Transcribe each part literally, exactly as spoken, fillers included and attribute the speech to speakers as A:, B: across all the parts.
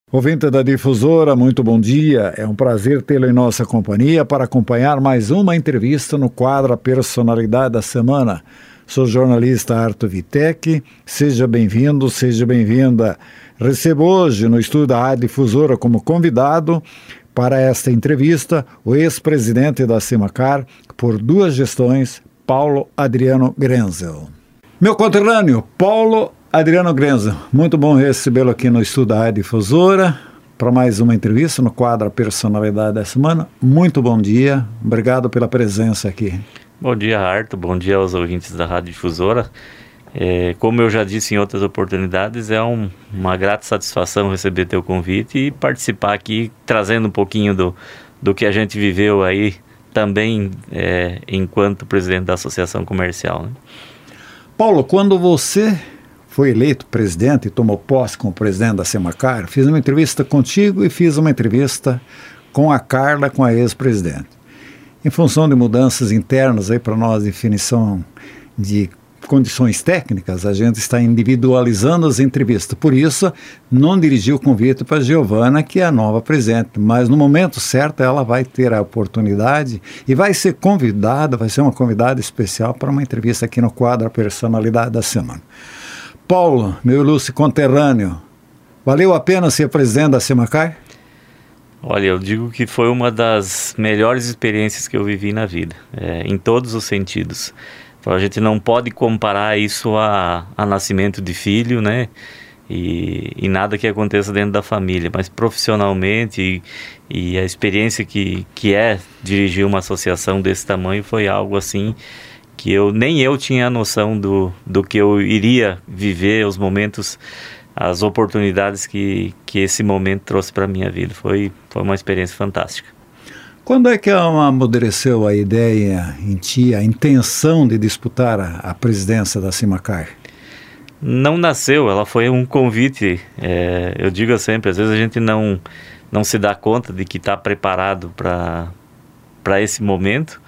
A: Ouvinte da Difusora, muito bom dia. É um prazer tê-lo em nossa companhia para acompanhar mais uma entrevista no quadro A Personalidade da Semana. Sou jornalista Arthur Vitec. Seja bem-vindo, seja bem-vinda. Recebo hoje no estúdio da Difusora como convidado para esta entrevista o ex-presidente da Simacar por duas gestões, Paulo Adriano Grenzel. Meu conterrâneo, Paulo Adriano Grenzel, muito bom recebê-lo aqui no estúdio da Difusora para mais uma entrevista no quadro A Personalidade da Semana. Muito bom dia, obrigado pela presença aqui.
B: Bom dia, Arthur, bom dia aos ouvintes da Rádio Difusora. É, como eu já disse em outras oportunidades, é um, uma grata satisfação receber teu convite e participar aqui, trazendo um pouquinho do, do que a gente viveu aí também é, enquanto presidente da Associação Comercial, né?
A: Paulo, quando você foi eleito presidente e tomou posse como presidente da Simacar, fiz uma entrevista contigo e fiz uma entrevista com a Carla, com a ex-presidente. Em função de mudanças internas aí para nós, definição de condições técnicas, a gente está individualizando as entrevistas. Por isso, não dirigi o convite para a Giovana, que é a nova presidente, mas no momento certo ela vai ter a oportunidade e vai ser convidada, vai ser uma convidada especial para uma entrevista aqui no quadro A Personalidade da Semana. Paulo, meu ilustre conterrâneo, valeu a pena ser presidente da Simacar?
B: Olha, eu digo que foi uma das melhores experiências que eu vivi na vida, é, em todos os sentidos. Então, a gente não pode comparar isso a, a nascimento de filho, né? E, e nada que aconteça dentro da família, mas profissionalmente e, e a experiência que, que é dirigir uma associação desse tamanho foi algo assim que eu, nem eu tinha a noção do, do que eu iria viver, os momentos, as oportunidades que, que esse momento trouxe para a minha vida. Foi, foi uma experiência fantástica.
A: Quando é que amadureceu a ideia em ti, a intenção de disputar a, a presidência da Simacar?
B: Não nasceu, ela foi um convite. É, eu digo sempre, às vezes a gente não, não se dá conta de que está preparado para para esse momento.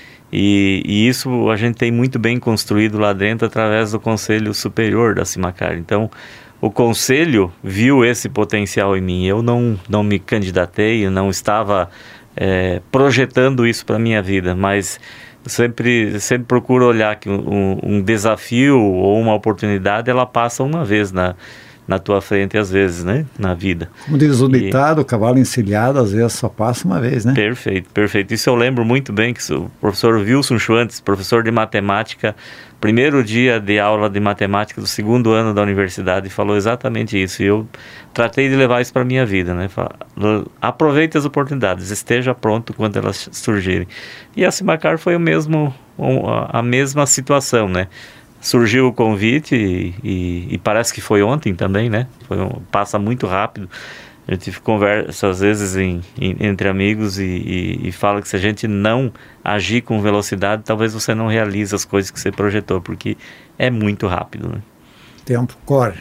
B: E, e isso a gente tem muito bem construído lá dentro através do Conselho Superior da Simacar. Então, o Conselho viu esse potencial em mim. Eu não, não me candidatei, eu não estava é, projetando isso para a minha vida, mas sempre, sempre procuro olhar que um, um desafio ou uma oportunidade, ela passa uma vez na, na tua frente, às vezes, né, na vida.
A: Como diz o ditado,
B: e...
A: o cavalo encilhado às vezes só passa uma vez, né?
B: Perfeito, perfeito. Isso eu lembro muito bem, que o professor Wilson Schwantes, professor de matemática, primeiro dia de aula de matemática do segundo ano da universidade, falou exatamente isso. E eu tratei de levar isso para a minha vida, né? Aproveite as oportunidades, esteja pronto quando elas surgirem. E a Simacar foi o mesmo, a mesma situação, né? Surgiu o convite e, e, e parece que foi ontem também, né? Foi um, passa muito rápido. A gente conversa às vezes em, em, entre amigos e, e, e fala que se a gente não agir com velocidade, talvez você não realize as coisas que você projetou, porque é muito rápido, né?
A: Tempo corre.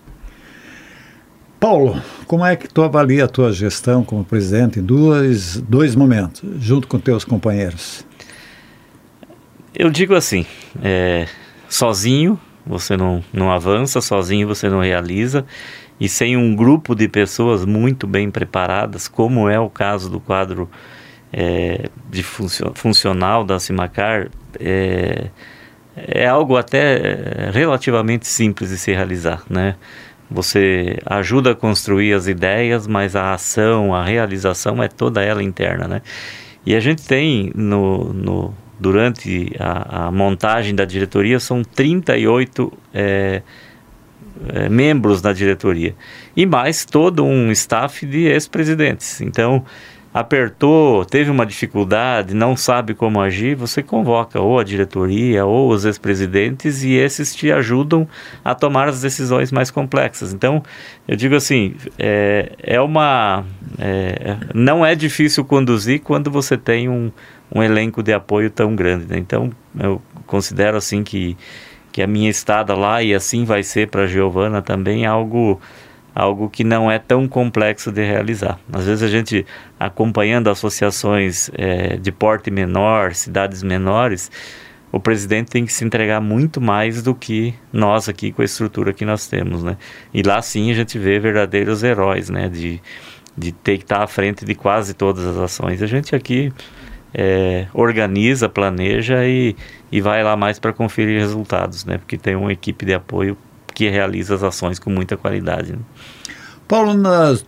A: Paulo, como é que tu avalia a tua gestão como presidente em dois, dois momentos, junto com teus companheiros?
B: Eu digo assim, é... sozinho você não, não avança, sozinho você não realiza, e sem um grupo de pessoas muito bem preparadas, como é o caso do quadro é, de funcio, funcional da Simacar, é, é algo até relativamente simples de se realizar, né? Você ajuda a construir as ideias, mas a ação, a realização é toda ela interna, né? E a gente tem no... no durante a, a montagem da diretoria, são trinta e oito é, é, membros da diretoria. E mais todo um staff de ex-presidentes. Então, apertou, teve uma dificuldade, não sabe como agir, você convoca ou a diretoria ou os ex-presidentes e esses te ajudam a tomar as decisões mais complexas. Então, eu digo assim, é, é uma... É, não é difícil conduzir quando você tem um um elenco de apoio tão grande, né? Então, eu considero assim que, que a minha estada lá, e assim vai ser para a Giovana também, algo, algo que não é tão complexo de realizar. Às vezes a gente, acompanhando associações é, de porte menor, cidades menores, o presidente tem que se entregar muito mais do que nós aqui com a estrutura que nós temos, né? E lá sim a gente vê verdadeiros heróis, né? De, de ter que estar à frente de quase todas as ações. A gente aqui é, organiza, planeja e, e vai lá mais para conferir resultados, né? Porque tem uma equipe de apoio que realiza as ações com muita qualidade, né?
A: Paulo, nas,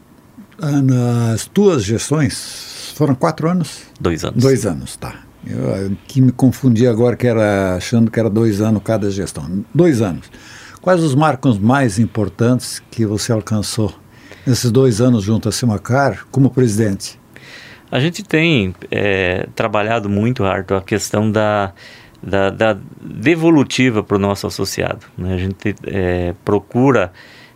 A: nas tuas gestões, foram quatro anos?
B: Dois anos.
A: Dois anos, tá. Eu, eu que me confundi agora, que era, achando que era dois anos cada gestão. Dois anos. Quais os marcos mais importantes que você alcançou nesses dois anos junto à Semacar como presidente?
B: A gente tem é, trabalhado muito, Arthur, a questão da, da, da devolutiva para o nosso associado, né? A gente é, procura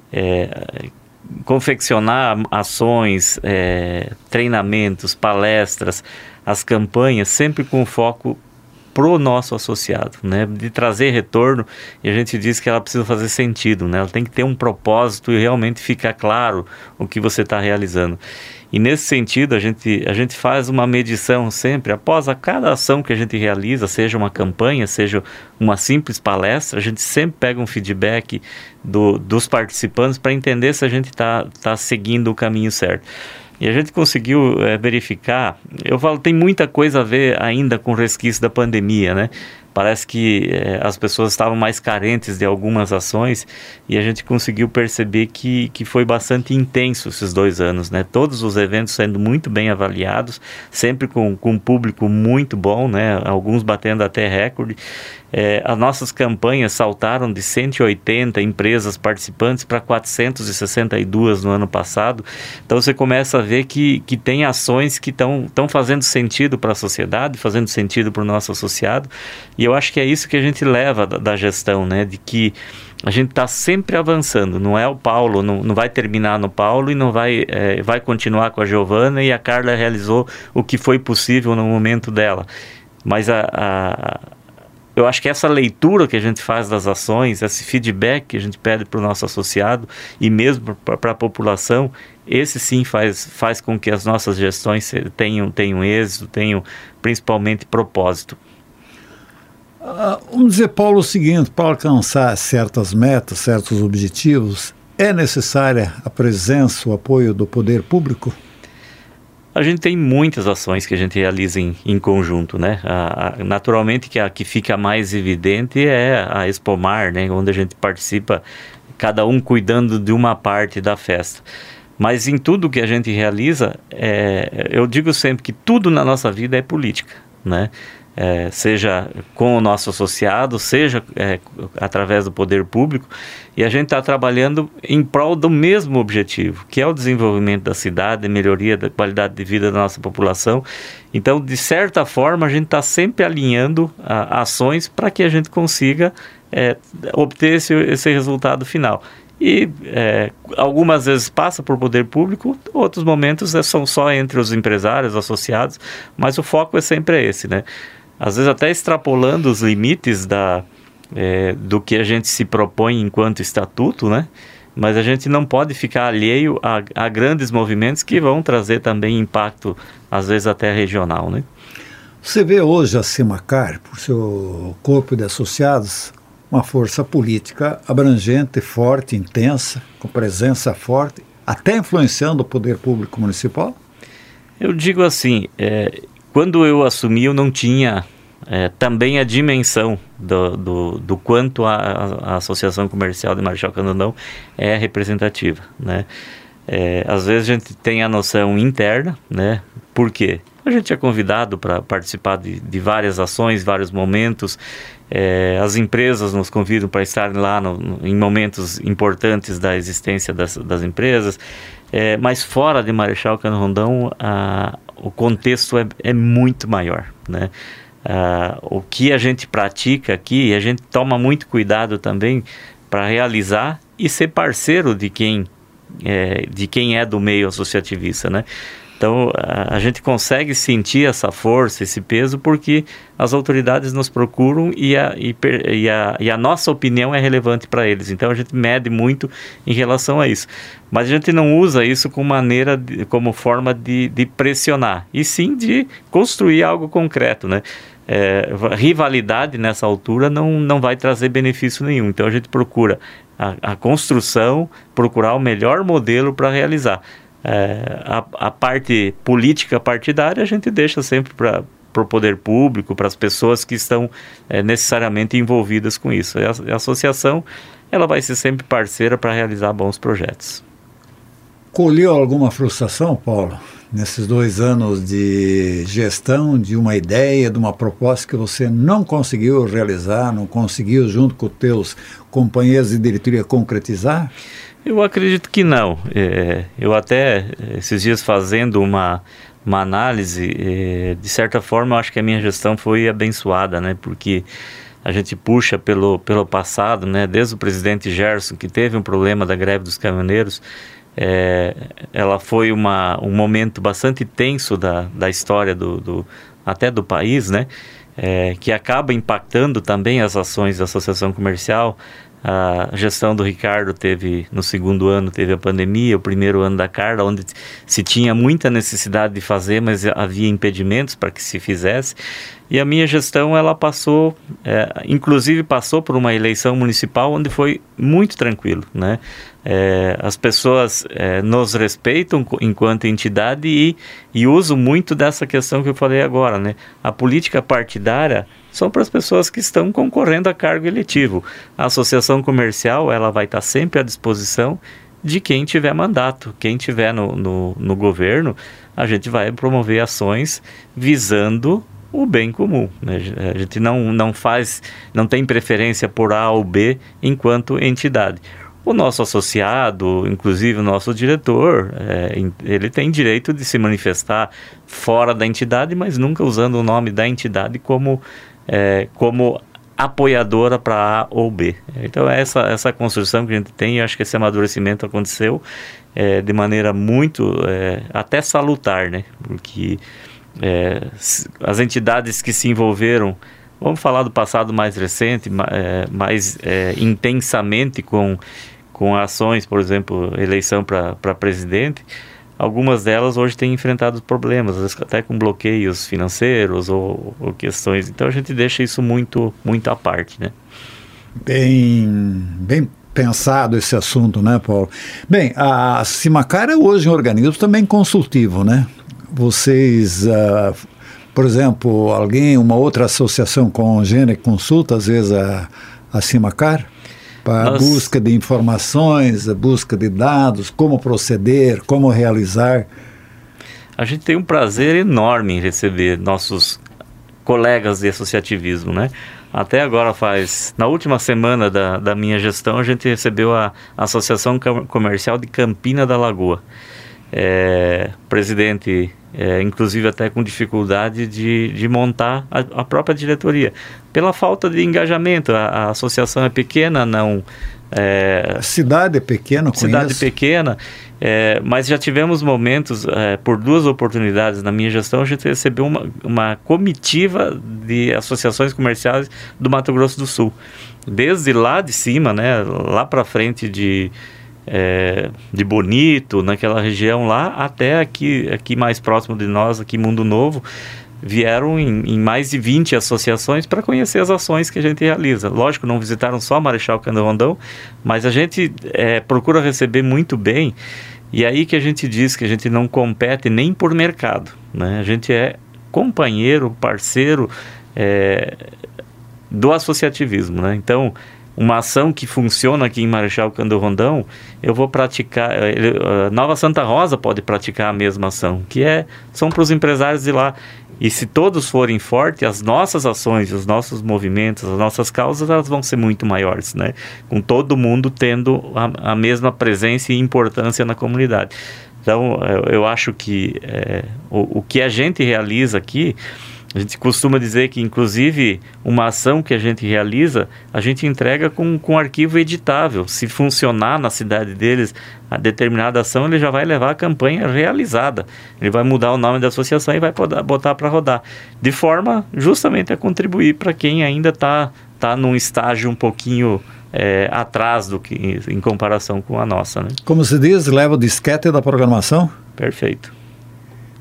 B: é, confeccionar ações, é, treinamentos, palestras, as campanhas, sempre com foco pro nosso associado, né? De trazer retorno, e a gente diz que ela precisa fazer sentido, né? Ela tem que ter um propósito e realmente ficar claro o que você está realizando. E nesse sentido, a gente, a gente faz uma medição sempre, após a cada ação que a gente realiza, seja uma campanha, seja uma simples palestra, a gente sempre pega um feedback do, dos participantes para entender se a gente está tá seguindo o caminho certo. E a gente conseguiu é, verificar, eu falo, tem muita coisa a ver ainda com o resquício da pandemia, né? Parece que é, as pessoas estavam mais carentes de algumas ações e a gente conseguiu perceber que, que foi bastante intenso esses dois anos, né? Todos os eventos sendo muito bem avaliados, sempre com, com um público muito bom, né? Alguns batendo até recorde. É, as nossas campanhas saltaram de cento e oitenta empresas participantes para quatrocentas e sessenta e duas no ano passado. Então você começa a ver que, que tem ações que estão fazendo sentido para a sociedade, fazendo sentido para o nosso associado. E eu acho que é isso que a gente leva da, da gestão, né? De que a gente está sempre avançando. Não é o Paulo, não, não vai terminar no Paulo e não vai, é, vai continuar com a Giovana, e a Carla realizou o que foi possível no momento dela. Mas a... a eu acho que essa leitura que a gente faz das ações, esse feedback que a gente pede para o nosso associado e mesmo para a população, esse sim faz, faz com que as nossas gestões tenham, tenham êxito, tenham principalmente propósito.
A: Uh, vamos dizer, Paulo, o seguinte: para alcançar certas metas, certos objetivos, é necessária a presença, o apoio do poder público?
B: A gente tem muitas ações que a gente realiza em, em conjunto, né? A, a, naturalmente que a que fica mais evidente é a Expomar, né? Onde a gente participa, cada um cuidando de uma parte da festa. Mas em tudo que a gente realiza, é, eu digo sempre que tudo na nossa vida é política, né? É, seja com o nosso associado, seja é, através do poder público, e a gente está trabalhando em prol do mesmo objetivo, que é o desenvolvimento da cidade, a melhoria da qualidade de vida da nossa população. Então, de certa forma, a gente está sempre alinhando a, ações para que a gente consiga é, obter esse, esse resultado final. E é, algumas vezes passa por poder público, outros momentos é, são só entre os empresários, associados, mas o foco é sempre esse, né? Às vezes até extrapolando os limites da, é, do que a gente se propõe enquanto estatuto, né? Mas a gente não pode ficar alheio a, a grandes movimentos que vão trazer também impacto, às vezes até regional, né?
A: Você vê hoje a Semacar, por seu corpo de associados, uma força política abrangente, forte, intensa, com presença forte, até influenciando o poder público municipal?
B: Eu digo assim, é, quando eu assumi, eu não tinha é, também a dimensão do, do, do quanto a, a Associação Comercial de Marechal Candondão é representativa, né? É, às vezes a gente tem a noção interna, né? Por quê? A gente é convidado para participar de, de várias ações, vários momentos. É, as empresas nos convidam para estarem lá no, no, em momentos importantes da existência das, das empresas. É, mas fora de Marechal Candondão, a, o contexto é, é muito maior, né? Ah, o que a gente pratica aqui, a gente toma muito cuidado também para realizar e ser parceiro de quem é, de quem é do meio associativista, né? Então, a, a gente consegue sentir essa força, esse peso, porque as autoridades nos procuram e a, e, e a, e a nossa opinião é relevante para eles. Então, a gente mede muito em relação a isso. Mas a gente não usa isso como maneira, de, como forma de, de pressionar, e sim de construir algo concreto, né? é, rivalidade nessa altura não, não vai trazer benefício nenhum. Então a gente procura a, a construção, procurar o melhor modelo para realizar. É, a, a parte política partidária a gente deixa sempre para o poder público, para as pessoas que estão é, necessariamente envolvidas com isso. A, a associação ela vai ser sempre parceira para realizar bons projetos.
A: Colheu alguma frustração, Paulo, nesses dois anos de gestão, de uma ideia, de uma proposta que você não conseguiu realizar, não conseguiu, junto com os teus companheiros de diretoria, concretizar?
B: Eu acredito que não. É, eu até, esses dias fazendo uma, uma análise, é, de certa forma, eu acho que a minha gestão foi abençoada, né? Porque a gente puxa pelo, pelo passado, né? Desde o presidente Gerson, que teve um problema da greve dos caminhoneiros, é, ela foi uma, um momento bastante tenso da, da história do, do, até do país, né? É, que acaba impactando também as ações da associação comercial. A gestão do Ricardo teve, no segundo ano, teve a pandemia, o primeiro ano da Carla, onde se tinha muita necessidade de fazer, mas havia impedimentos para que se fizesse. E a minha gestão, ela passou, é, inclusive passou por uma eleição municipal onde foi muito tranquilo, né? É, as pessoas é, nos respeitam enquanto entidade e, e usam muito dessa questão que eu falei agora, né? A política partidária são para as pessoas que estão concorrendo a cargo eletivo. A associação comercial, ela vai estar sempre à disposição de quem tiver mandato. Quem tiver no, no, no governo, a gente vai promover ações visando o bem comum, né? A gente não, não faz, não tem preferência por A ou B enquanto entidade. O nosso associado, inclusive o nosso diretor, é, ele tem direito de se manifestar fora da entidade, mas nunca usando o nome da entidade como, é, como apoiadora para A ou B. Então essa, essa construção que a gente tem, eu acho que esse amadurecimento aconteceu é, de maneira muito, é, até salutar, né? Porque é, as entidades que se envolveram, vamos falar do passado mais recente, é, mais é, intensamente com, com ações, por exemplo, eleição para presidente, algumas delas hoje têm enfrentado problemas, às vezes até com bloqueios financeiros ou, ou questões. Então a gente deixa isso muito, muito à parte, né?
A: Bem, bem pensado esse assunto, né, Paulo? Bem, a Simacar é hoje um organismo também consultivo, né? Vocês, uh, por exemplo, alguém, uma outra associação congênere consulta às vezes a, a Simacar para a busca de informações, a busca de dados, como proceder, como realizar?
B: A gente tem um prazer enorme em receber nossos colegas de associativismo, né? Até agora faz, na última semana da, da minha gestão, a gente recebeu a Associação Comercial de Campina da Lagoa. É, presidente, é, inclusive até com dificuldade de, de montar a, a própria diretoria, pela falta de engajamento. A, a associação é pequena, não... É,
A: a cidade é pequena,
B: cidade pequena, é, mas já tivemos momentos, é, por duas oportunidades na minha gestão, a gente recebeu uma, uma comitiva de associações comerciais do Mato Grosso do Sul, desde lá de cima, né, lá para frente de... É, de Bonito, naquela região lá, até aqui, aqui mais próximo de nós, aqui Mundo Novo, vieram em, em mais de vinte associações para conhecer as ações que a gente realiza. Lógico, não visitaram só Marechal Cândido Rondão, mas a gente é, procura receber muito bem, e aí que a gente diz que a gente não compete nem por mercado, né? A gente é companheiro, parceiro é, do associativismo, né? Então, uma ação que funciona aqui em Marechal Cândido Rondão, eu vou praticar, a Nova Santa Rosa pode praticar a mesma ação, que é, são para os empresários de lá. E se todos forem fortes, as nossas ações, os nossos movimentos, as nossas causas, elas vão ser muito maiores, né? Com todo mundo tendo a, a mesma presença e importância na comunidade. Então, eu, eu acho que é, o, o que a gente realiza aqui, a gente costuma dizer que, inclusive, uma ação que a gente realiza, a gente entrega com, com arquivo editável. Se funcionar na cidade deles a determinada ação, ele já vai levar a campanha realizada. Ele vai mudar o nome da associação e vai poder botar para rodar. De forma justamente a contribuir para quem ainda está tá num estágio um pouquinho é, atrás do que, em comparação com a nossa, né?
A: Como se diz, leva o disquete da programação?
B: Perfeito.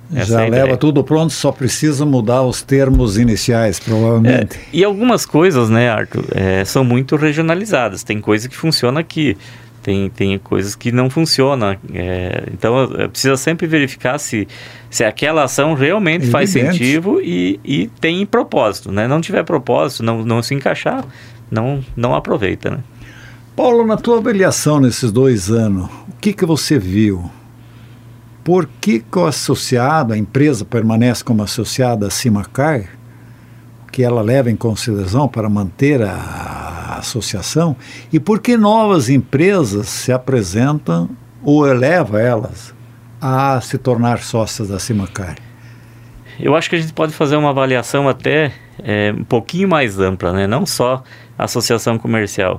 B: Essa
A: Já
B: é a
A: leva
B: ideia.
A: tudo pronto, só precisa mudar os termos iniciais, provavelmente.
B: É, e algumas coisas, né, Arthur, é, são muito regionalizadas. Tem coisa que funciona aqui, tem, tem coisas que não funcionam. É, então, precisa sempre verificar se, se aquela ação realmente
A: Evidente.
B: faz sentido e, e tem propósito, né? Não tiver propósito, não, não se encaixar, não, não aproveita, né?
A: Paulo, na tua avaliação nesses dois anos, o que, que você viu? Por que, que o associado, a empresa permanece como associada à Simacar, que ela leva em consideração para manter a associação, e por que novas empresas se apresentam ou eleva elas a se tornar sócias da Simacar?
B: Eu acho que a gente pode fazer uma avaliação até é, um pouquinho mais ampla, né? Não só a associação comercial.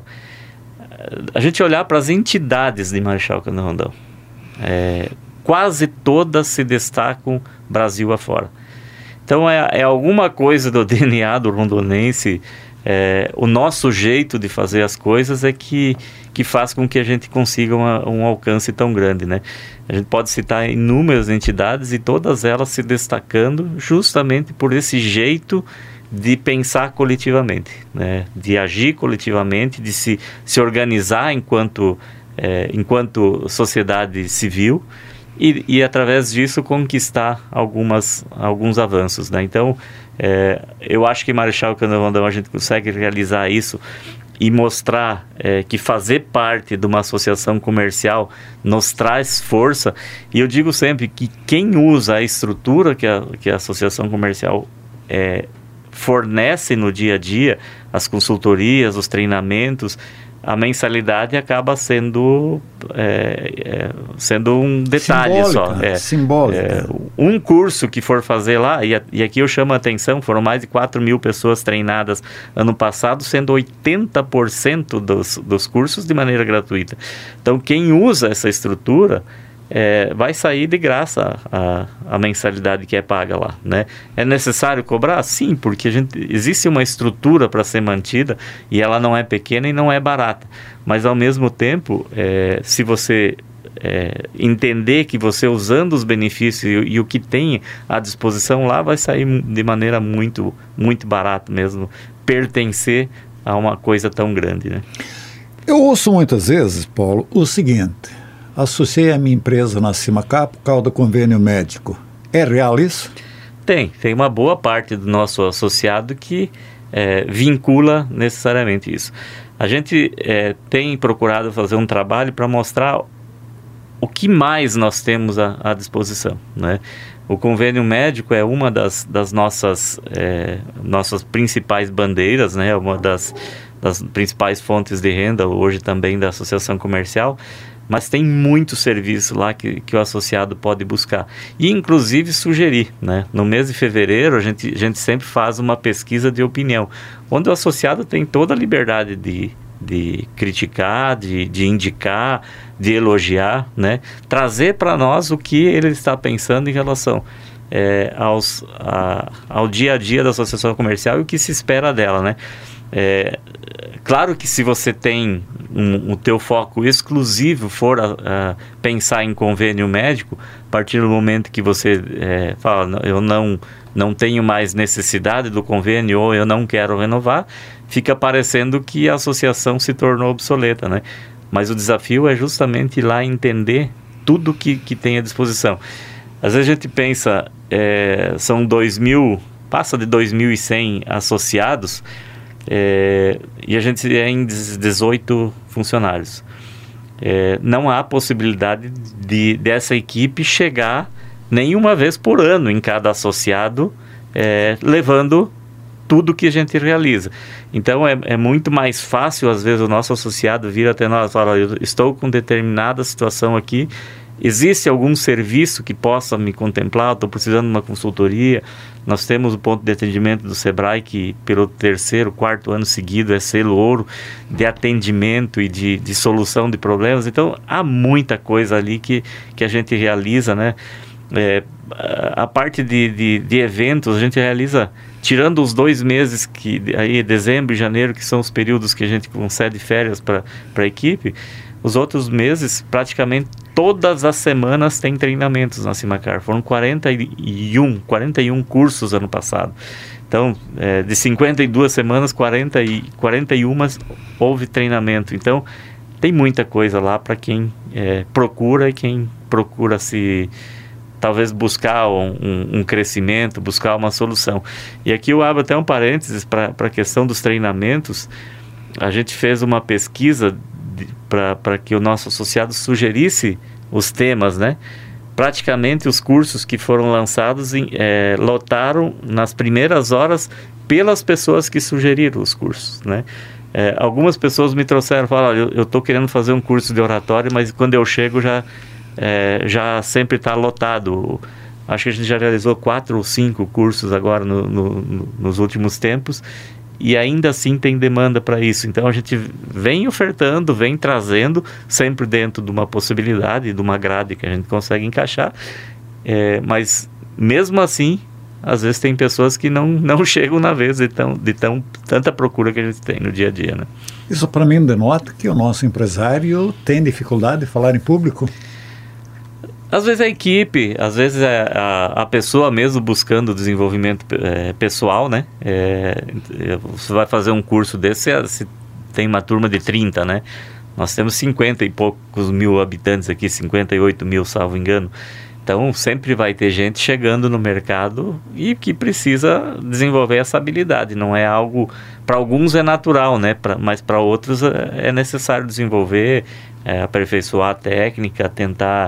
B: A gente olhar para as entidades de Marechal Cândido Rondon, é, quase todas se destacam Brasil afora. Então é, é alguma coisa do D N A do rondonense, é, o nosso jeito de fazer as coisas é que, que faz com que a gente consiga uma, um alcance tão grande, né? A gente pode citar inúmeras entidades e todas elas se destacando justamente por esse jeito de pensar coletivamente, né? De agir coletivamente, de se, se organizar enquanto, é, enquanto sociedade civil e, e através disso conquistar algumas, alguns avanços, né? Então, é, eu acho que Marechal Cândido Rondon a gente consegue realizar isso e mostrar é, que fazer parte de uma associação comercial nos traz força. E eu digo sempre que quem usa a estrutura que a, que a associação comercial é, fornece no dia a dia, as consultorias, os treinamentos, a mensalidade acaba sendo, é, é, sendo um detalhe
A: simbólica,
B: só. É,
A: simbólica.
B: É, um curso que for fazer lá, e, a, e aqui eu chamo a atenção, foram mais de quatro mil pessoas treinadas ano passado, sendo oitenta por cento dos, dos cursos de maneira gratuita. Então, quem usa essa estrutura É, vai sair de graça a, a mensalidade que é paga lá, né? É necessário cobrar? Sim, porque a gente, existe uma estrutura para ser mantida e ela não é pequena e não é barata. Mas ao mesmo tempo, é, se você é, entender que você usando os benefícios e, e o que tem à disposição lá, vai sair de maneira muito, muito barata mesmo, pertencer a uma coisa tão grande, né?
A: Eu ouço muitas vezes, Paulo, o seguinte: associei a minha empresa na Simacar por causa do convênio médico. É real isso?
B: Tem, tem uma boa parte do nosso associado que é, vincula necessariamente isso. A gente é, tem procurado fazer um trabalho para mostrar o que mais nós temos à, à disposição, né? O convênio médico é uma das, das nossas, é, nossas principais bandeiras, né? Uma das, das principais fontes de renda hoje também da associação comercial. Mas tem muito serviço lá que, que o associado pode buscar. E, inclusive, sugerir, né? No mês de fevereiro, a gente, a gente sempre faz uma pesquisa de opinião, onde o associado tem toda a liberdade de, de criticar, de, de indicar, de elogiar, né? Trazer para nós o que ele está pensando em relação é, aos, a, ao dia a dia da associação comercial e o que se espera dela, né? É, claro que se você tem um, o teu foco exclusivo for a, a pensar em convênio médico, a partir do momento que você é, fala, eu não, não tenho mais necessidade do convênio ou eu não quero renovar, fica parecendo que a associação se tornou obsoleta, né? Mas o desafio é justamente ir lá entender tudo que, que tem à disposição. Às vezes a gente pensa, é, são dois mil, passa de dois mil e cem associados, É, e a gente é em dezoito funcionários. É, não há possibilidade de, dessa equipe chegar nenhuma vez por ano em cada associado, é, levando tudo que a gente realiza. Então é, é muito mais fácil, às vezes, o nosso associado vir até nós e falar: eu estou com determinada situação aqui, existe algum serviço que possa me contemplar? Estou precisando de uma consultoria. Nós temos o ponto de atendimento do Sebrae, que pelo terceiro, quarto ano seguido é selo ouro de atendimento e de, de solução de problemas. Então, há muita coisa ali que, que a gente realiza, né? É, a parte de, de, de eventos, a gente realiza, tirando os dois meses, que aí dezembro e janeiro, que são os períodos que a gente concede férias para a equipe, os outros meses, praticamente todas as semanas tem treinamentos na Simacar. Foram quarenta e um, quarenta e um cursos ano passado. Então, é, de cinquenta e duas semanas, quarenta e, quarenta e uma houve treinamento. Então, tem muita coisa lá para quem é, procura e quem procura se... talvez buscar um, um, um crescimento, buscar uma solução. E aqui eu abro até um parênteses para a questão dos treinamentos. A gente fez uma pesquisa para que o nosso associado sugerisse os temas, né? Praticamente os cursos que foram lançados em, é, lotaram nas primeiras horas pelas pessoas que sugeriram os cursos, né? É, algumas pessoas me trouxeram e falaram, olha, eu estou querendo fazer um curso de oratória, mas quando eu chego já, é, já sempre está lotado. Acho que a gente já realizou quatro ou cinco cursos agora no, no, no, nos últimos tempos, e ainda assim tem demanda para isso. Então a gente vem ofertando, vem trazendo, sempre dentro de uma possibilidade, de uma grade que a gente consegue encaixar, é, mas mesmo assim, às vezes tem pessoas que não, não chegam na vez de, tão, de tão, tanta procura que a gente tem no dia a dia, né?
A: Isso para mim denota que o nosso empresário tem dificuldade de falar em público.
B: Às vezes a equipe, às vezes é a, a pessoa mesmo buscando desenvolvimento é, pessoal, né? É, você vai fazer um curso desse, se tem uma turma de trinta, né? Nós temos cinquenta e poucos mil habitantes aqui, cinquenta e oito mil, salvo engano. Então, sempre vai ter gente chegando no mercado e que precisa desenvolver essa habilidade. Não é algo... Para alguns é natural, né? Pra, mas para outros é necessário desenvolver, é, aperfeiçoar a técnica, tentar...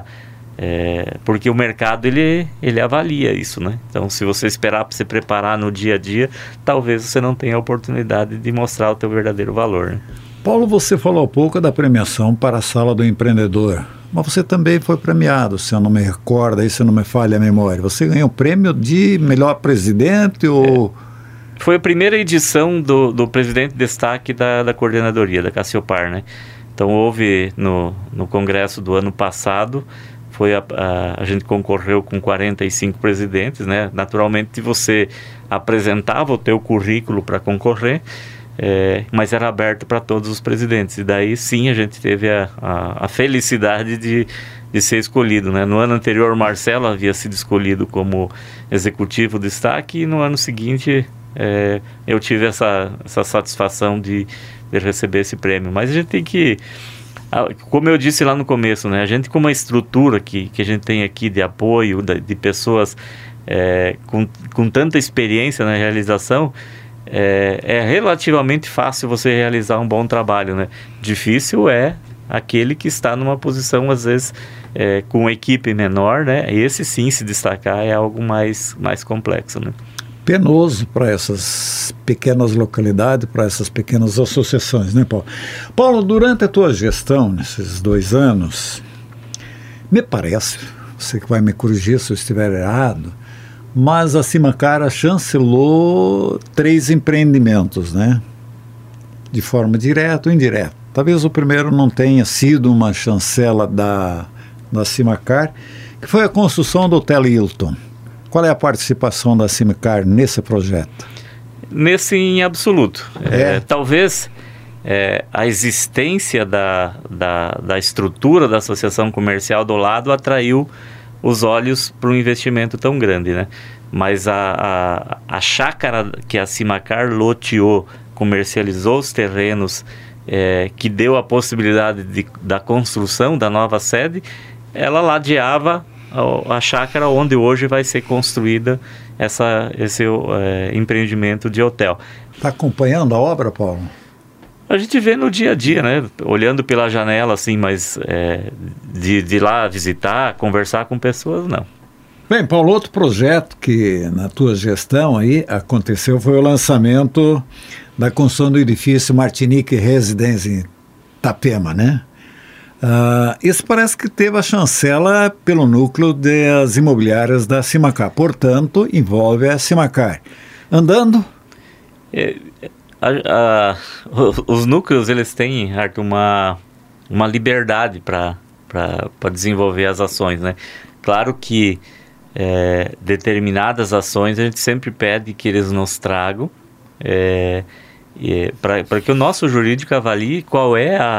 B: É, porque o mercado, ele, ele avalia isso, né? Então, se você esperar para se preparar no dia a dia, talvez você não tenha a oportunidade de mostrar o teu verdadeiro valor, né?
A: Paulo, você falou há pouco da premiação para a Sala do Empreendedor, mas você também foi premiado, se eu não me recordo, aí se não me falha a memória. Você ganhou o prêmio de melhor presidente ou...
B: É, foi a primeira edição do, do presidente destaque da, da coordenadoria, da Cassiopar, né? Então, houve no, no congresso do ano passado... Foi a, a, a gente concorreu com quarenta e cinco presidentes, né? Naturalmente você apresentava o teu currículo para concorrer, é, mas era aberto para todos os presidentes. E daí sim a gente teve a, a, a felicidade de, de ser escolhido, né? No ano anterior, Marcelo havia sido escolhido como executivo destaque, e no ano seguinte é, eu tive essa, essa satisfação de, de receber esse prêmio. Mas a gente tem que... Como eu disse lá no começo, né, a gente com uma estrutura que, que a gente tem aqui de apoio, de, de pessoas é, com, com tanta experiência na realização, é, é relativamente fácil você realizar um bom trabalho, né? Difícil é aquele que está numa posição, às vezes, é, com uma equipe menor, né? Esse sim, se destacar, é algo mais, mais complexo, né?
A: Penoso para essas pequenas localidades, para essas pequenas associações, né, Paulo? Paulo, durante a tua gestão, nesses dois anos, me parece, você que vai me corrigir se eu estiver errado, mas a Simacar chancelou três empreendimentos, né? De forma direta ou indireta. Talvez o primeiro não tenha sido uma chancela da, da Simacar, que foi a construção do Hotel Hilton. Qual é a participação da Simacar nesse projeto?
B: Nesse em absoluto.
A: É.
B: É, talvez é, a existência da, da, da estrutura da associação comercial do lado atraiu os olhos para um investimento tão grande, né? Mas a, a, a chácara que a Simacar loteou, comercializou os terrenos, é, que deu a possibilidade de, da construção da nova sede, ela ladeava a, a chácara onde hoje vai ser construída essa, esse é, empreendimento de hotel.
A: Está acompanhando a obra, Paulo?
B: A gente vê no dia a dia, né? Olhando pela janela, assim, mas é, de, de ir lá visitar, conversar com pessoas, não.
A: Bem, Paulo, outro projeto que na tua gestão aí aconteceu foi o lançamento da construção do edifício Martinique Residência em Itapema, né? Uh, isso parece que teve a chancela pelo núcleo das imobiliárias da Simacar, portanto, envolve a Simacar. Andando?
B: É, a, a, os núcleos, eles têm, Arthur, uma, uma liberdade para desenvolver as ações, né? Claro que é, determinadas ações a gente sempre pede que eles nos tragam, é, é, para que o nosso jurídico avalie qual é a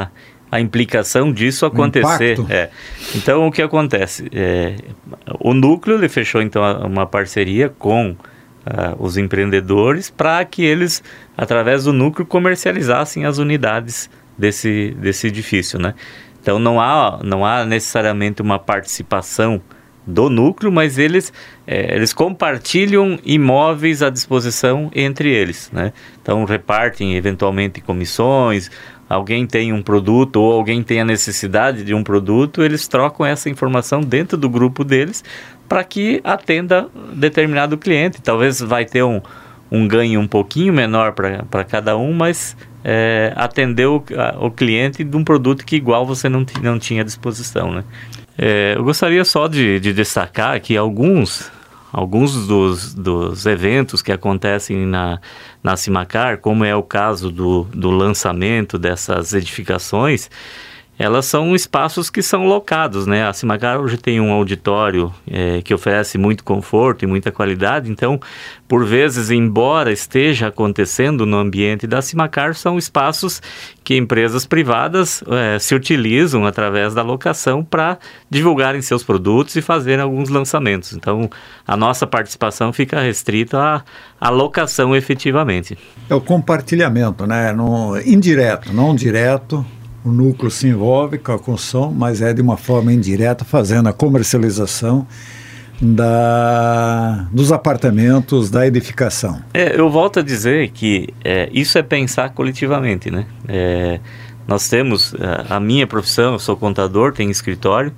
B: a implicação disso acontecer. É. Então, o que acontece? É, o núcleo ele fechou, então, uma parceria com uh, os empreendedores para que eles, através do núcleo, comercializassem as unidades desse, desse edifício, né? Então, não há, não há necessariamente uma participação do núcleo, mas eles, é, eles compartilham imóveis à disposição entre eles, né? Então, repartem eventualmente comissões, alguém tem um produto ou alguém tem a necessidade de um produto, eles trocam essa informação dentro do grupo deles para que atenda determinado cliente. Talvez vai ter um, um ganho um pouquinho menor para cada um, mas é, atender o, a, o cliente de um produto que igual você não, não tinha à disposição, né? É, eu gostaria só de, de destacar que alguns, alguns dos, dos eventos que acontecem na, na Simacar, como é o caso do, do lançamento dessas edificações, elas são espaços que são locados, né? A Simacar hoje tem um auditório é, que oferece muito conforto e muita qualidade, então, por vezes, embora esteja acontecendo no ambiente da Simacar, são espaços que empresas privadas é, se utilizam através da locação para divulgarem seus produtos e fazerem alguns lançamentos. Então, a nossa participação fica restrita à, à locação efetivamente.
A: É o compartilhamento, né? No, indireto, não direto. O núcleo se envolve com a construção, mas é de uma forma indireta, fazendo a comercialização da, dos apartamentos, da edificação.
B: É, eu volto a dizer que é, isso é pensar coletivamente, né? É, nós temos a, a minha profissão, eu sou contador, tenho escritório,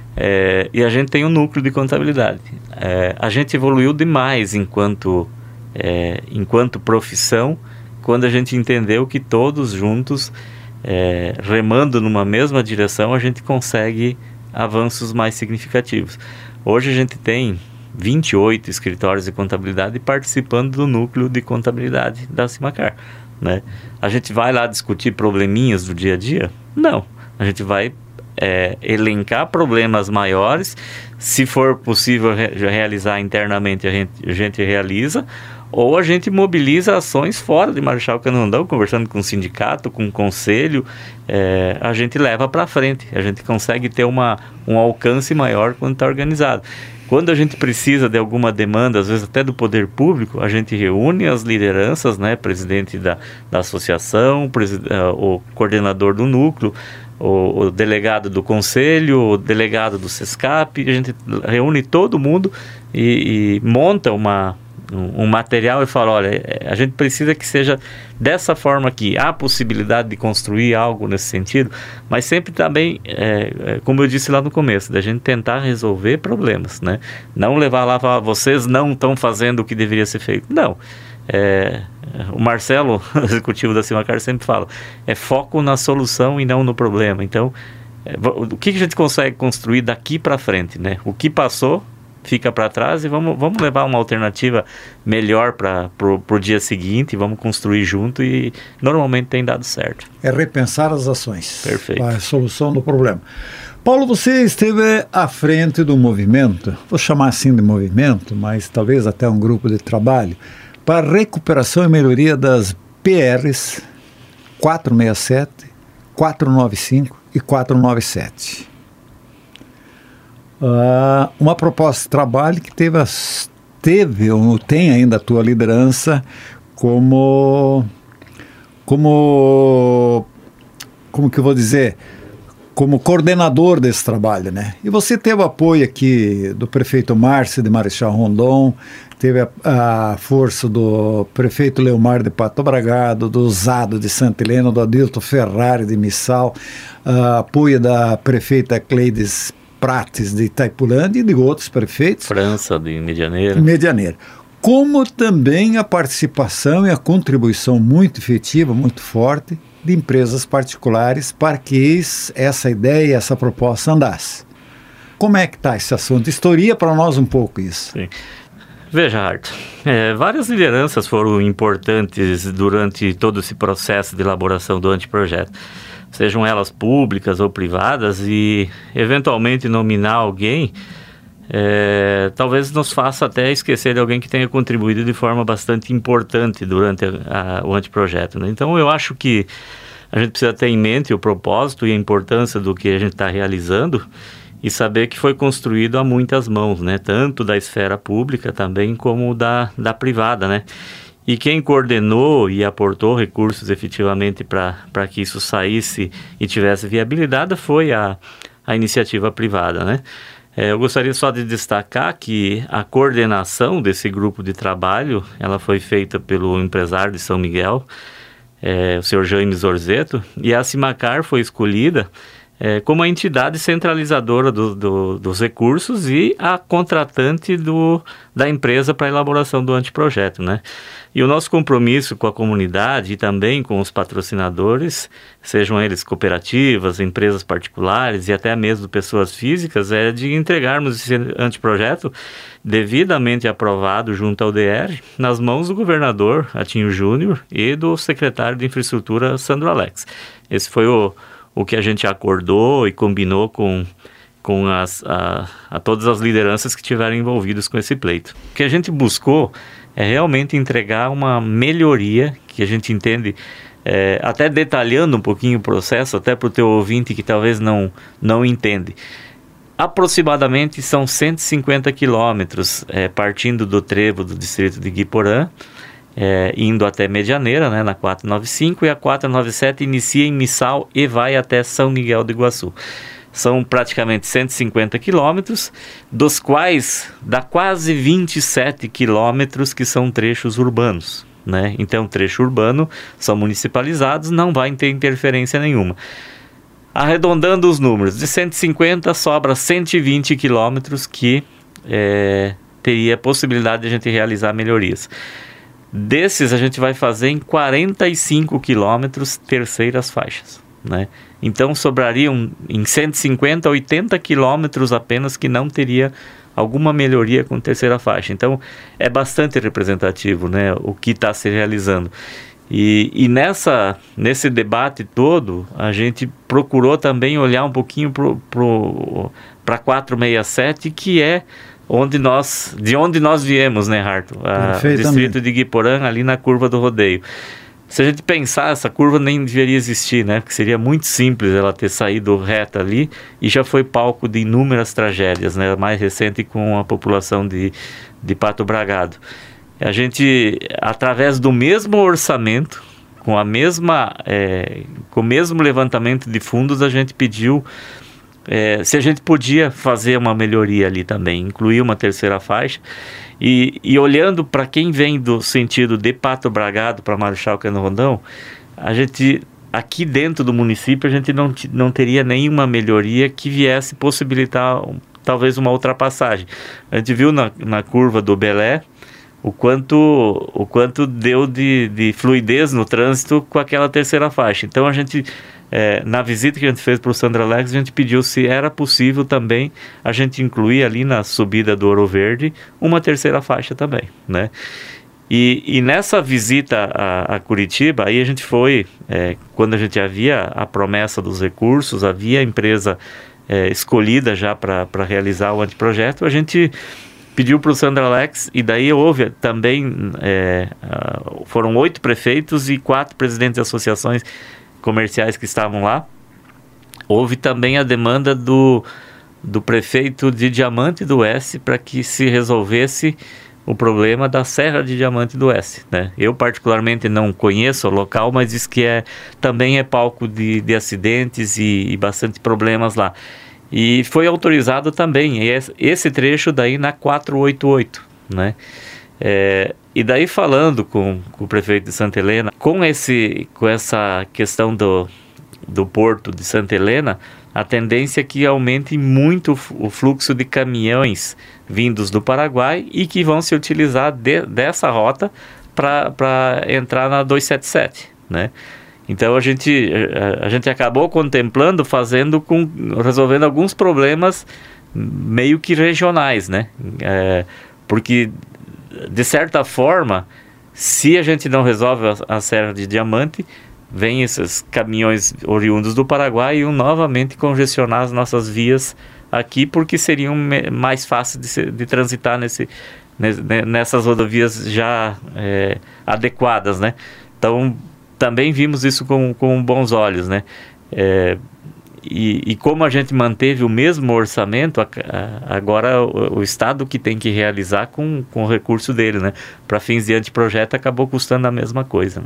B: é, e a gente tem um núcleo de contabilidade. É, a gente evoluiu demais enquanto, é, enquanto profissão, quando a gente entendeu que todos juntos, É, remando numa mesma direção, a gente consegue avanços mais significativos. Hoje a gente tem vinte e oito escritórios de contabilidade participando do núcleo de contabilidade da Simacar, né? A gente vai lá discutir probleminhas do dia a dia? Não. A gente vai é, elencar problemas maiores. Se for possível re- realizar internamente, a gente, a gente realiza. Ou a gente mobiliza ações fora de Marechal Canaã, conversando com o sindicato, com o conselho, é, a gente leva para frente, a gente consegue ter uma, um alcance maior quando está organizado. Quando a gente precisa de alguma demanda, às vezes até do poder público, a gente reúne as lideranças, né, presidente da, da associação, presid, uh, o coordenador do núcleo, o, o delegado do conselho, o delegado do SESCAP, a gente reúne todo mundo e, e monta uma... um material e fala, olha, a gente precisa que seja dessa forma aqui. Há possibilidade de construir algo nesse sentido, mas sempre também, é, como eu disse lá no começo, da gente tentar resolver problemas, né? Não levar lá e falar, vocês não estão fazendo o que deveria ser feito. Não. É, o Marcelo, executivo da Simacar, sempre fala, é foco na solução e não no problema. Então, é, o que a gente consegue construir daqui para frente, né? O que passou fica para trás e vamos, vamos levar uma alternativa melhor para o dia seguinte, vamos construir junto e normalmente tem dado certo.
A: É repensar as ações.
B: Perfeito.
A: Para a solução do problema. Paulo, você esteve à frente do movimento, vou chamar assim de movimento, mas talvez até um grupo de trabalho, para a recuperação e melhoria das P Rs quatrocentos e sessenta e sete, quatrocentos e noventa e cinco e quatrocentos e noventa e sete. Uh, uma proposta de trabalho que teve, as, teve ou tem ainda a tua liderança como, como, como que eu vou dizer, como coordenador desse trabalho, né? E você teve apoio aqui do prefeito Márcio de Marechal Rondon, teve a, a força do prefeito Leomar de Pato Bragado, do Zado de Santa Helena, do Adilto Ferrari de Missal, uh, apoio da prefeita Cleides Prates de Itaipulândia e de outros prefeitos.
B: França de Medianeira.
A: Medianeira. Como também a participação e a contribuição muito efetiva, muito forte, de empresas particulares para que essa ideia, essa proposta andasse. Como é que está esse assunto? Historia para nós um pouco isso.
B: Sim. Veja, Arthur, é, várias lideranças foram importantes durante todo esse processo de elaboração do anteprojeto, sejam elas públicas ou privadas, e eventualmente nominar alguém é, talvez nos faça até esquecer de alguém que tenha contribuído de forma bastante importante durante a, a, o anteprojeto, né? Então eu acho que a gente precisa ter em mente o propósito e a importância do que a gente está realizando e saber que foi construído a muitas mãos, né? Tanto da esfera pública também como da, da privada, né? E quem coordenou e aportou recursos efetivamente para que isso saísse e tivesse viabilidade foi a, a iniciativa privada, né? É, eu gostaria só de destacar que a coordenação desse grupo de trabalho, ela foi feita pelo empresário de São Miguel, é, o senhor Jaime Orzeto, e a Cimacar foi escolhida É, como a entidade centralizadora do, do, dos recursos e a contratante do, da empresa para a elaboração do anteprojeto, né? E o nosso compromisso com a comunidade e também com os patrocinadores, sejam eles cooperativas, empresas particulares e até mesmo pessoas físicas, é de entregarmos esse anteprojeto devidamente aprovado junto ao D R, nas mãos do governador Atinho Júnior e do secretário de Infraestrutura Sandro Alex. Esse foi o o que a gente acordou e combinou com, com as, a, a todas as lideranças que estiveram envolvidas com esse pleito. O que a gente buscou é realmente entregar uma melhoria, que a gente entende, é, até detalhando um pouquinho o processo, até para o teu ouvinte que talvez não, não entende. Aproximadamente são cento e cinquenta quilômetros, é, partindo do trevo do distrito de Guiporã, É, indo até Medianeira, né, na quatrocentos e noventa e cinco, e a quatrocentos e noventa e sete inicia em Missal e vai até São Miguel do Iguaçu. São praticamente cento e cinquenta quilômetros, dos quais dá quase vinte e sete quilômetros que são trechos urbanos, né? Então, trecho urbano são municipalizados, não vai ter interferência nenhuma. Arredondando os números, de cento e cinquenta sobra cento e vinte quilômetros que é, teria a possibilidade de a gente realizar melhorias. Desses a gente vai fazer em quarenta e cinco quilômetros terceiras faixas, né? Então sobrariam em cento e cinquenta, oitenta quilômetros apenas que não teria alguma melhoria com terceira faixa. Então é bastante representativo, né, o que está se realizando. E, e nessa, nesse debate todo, a gente procurou também olhar um pouquinho para a quatrocentos e sessenta e sete, que é onde nós, de onde nós viemos, né, Harto? O distrito de Guiporã, ali na curva do rodeio. Se a gente pensar, essa curva nem deveria existir, né? Porque seria muito simples ela ter saído reta ali e já foi palco de inúmeras tragédias, né? Mais recente com a população de, de Pato Bragado. A gente, através do mesmo orçamento, com a mesma, é, com o mesmo levantamento de fundos, a gente pediu É, se a gente podia fazer uma melhoria ali também, incluir uma terceira faixa, e, e olhando para quem vem do sentido de Pato Bragado para Marechal Cândido Rondão, a gente, aqui dentro do município, a gente não, não teria nenhuma melhoria que viesse possibilitar talvez uma ultrapassagem. A gente viu na, na curva do Belé o quanto, o quanto deu de, de fluidez no trânsito com aquela terceira faixa. Então a gente... É, na visita que a gente fez para o Sandro Alex, a gente pediu se era possível também a gente incluir ali na subida do Ouro Verde uma terceira faixa também, né? E, e nessa visita a, a Curitiba, aí a gente foi, é, quando a gente havia a promessa dos recursos, havia a empresa é, escolhida já para realizar o anteprojeto, a gente pediu para o Sandro Alex, e daí houve também, é, foram oito prefeitos e quatro presidentes de associações comerciais que estavam lá. Houve também a demanda do, do prefeito de Diamante do Oeste para que se resolvesse o problema da Serra de Diamante do Oeste, né? Eu particularmente não conheço o local, mas diz que é, também é palco de, de acidentes e, e bastante problemas lá. E foi autorizado também esse trecho daí na quatrocentos e oitenta e oito, né? É, e daí falando com, com o prefeito de Santa Helena, com, esse, com essa questão do, do porto de Santa Helena, a tendência é que aumente muito o fluxo de caminhões vindos do Paraguai e que vão se utilizar de, dessa rota para entrar na duzentos e setenta e sete, né? Então a gente, a, a gente acabou contemplando, fazendo com, resolvendo alguns problemas meio que regionais, né? É, porque de certa forma, se a gente não resolve a, a Serra de Diamante, vem esses caminhões oriundos do Paraguai e iam novamente congestionar as nossas vias aqui, porque seriam me, mais fáceis de, se, de transitar nesse, nesse, nessas rodovias já é, adequadas, né? Então, também vimos isso com, com bons olhos, né? É, e, e como a gente manteve o mesmo orçamento, a, a, agora o, o Estado que tem que realizar com, com o recurso dele, né? Para fins de anteprojeto acabou custando a mesma coisa, né?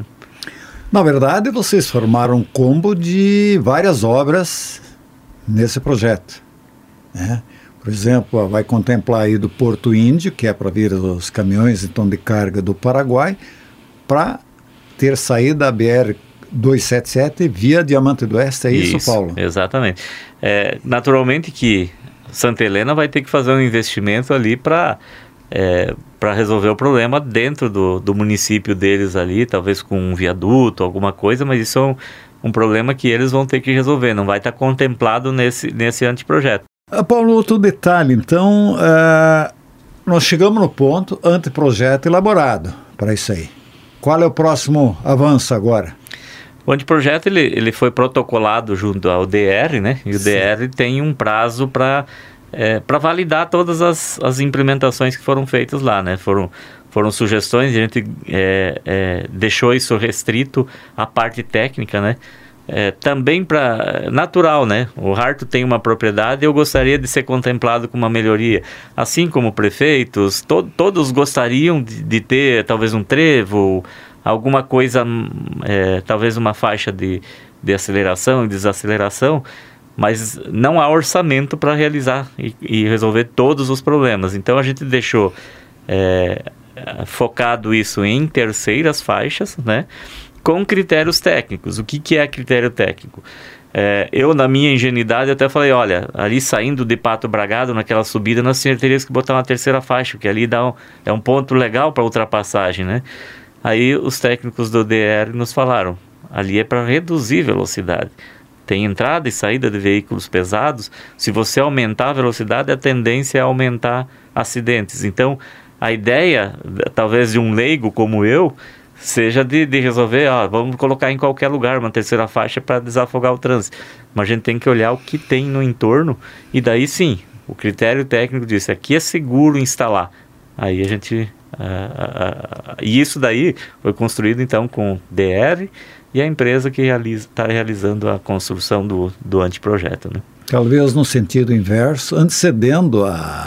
A: Na verdade, vocês formaram um combo de várias obras nesse projeto, né? Por exemplo, vai contemplar aí do Porto Índio, que é para vir os caminhões então de carga do Paraguai, para ter saída da B R duzentos e setenta e sete via Diamante do Oeste, é isso, isso Paulo?
B: Exatamente. É, naturalmente que Santa Helena vai ter que fazer um investimento ali para é, para resolver o problema dentro do, do município deles ali, talvez com um viaduto, alguma coisa, mas isso é um, um problema que eles vão ter que resolver, não vai estar contemplado nesse, nesse anteprojeto.
A: Ah, Paulo, outro detalhe, então, uh, nós chegamos no ponto anteprojeto elaborado para isso aí. Qual é o próximo avanço agora?
B: O anteprojeto ele, ele foi protocolado junto ao D R, né? E o Sim. D R tem um prazo para é, para validar todas as, as implementações que foram feitas lá, né? Foram, foram sugestões, a gente é, é, deixou isso restrito à parte técnica, né? É, também para natural, né? O Harto tem uma propriedade e eu gostaria de ser contemplado com uma melhoria. Assim como prefeitos, to, todos gostariam de, de ter talvez um trevo, alguma coisa, é, talvez uma faixa de, de aceleração e desaceleração, mas não há orçamento para realizar e, e resolver todos os problemas. Então a gente deixou é, focado isso em terceiras faixas, né? Com critérios técnicos. O que, que é critério técnico? É, eu, na minha ingenuidade, até falei, olha, ali saindo de Pato Bragado, naquela subida, nós teríamos que botar uma terceira faixa, porque ali dá um, é um ponto legal para ultrapassagem, né? Aí os técnicos do D R nos falaram, ali é para reduzir velocidade. Tem entrada e saída de veículos pesados, se você aumentar a velocidade, a tendência é aumentar acidentes. Então, a ideia, talvez de um leigo como eu, seja de, de resolver, ó, vamos colocar em qualquer lugar uma terceira faixa para desafogar o trânsito. Mas a gente tem que olhar o que tem no entorno e daí sim, o critério técnico diz, aqui é seguro instalar. Aí a gente... Uh, uh, uh, e isso daí foi construído então com D R e a empresa que está realizando a construção do, do anteprojeto, né?
A: Talvez no sentido inverso, antecedendo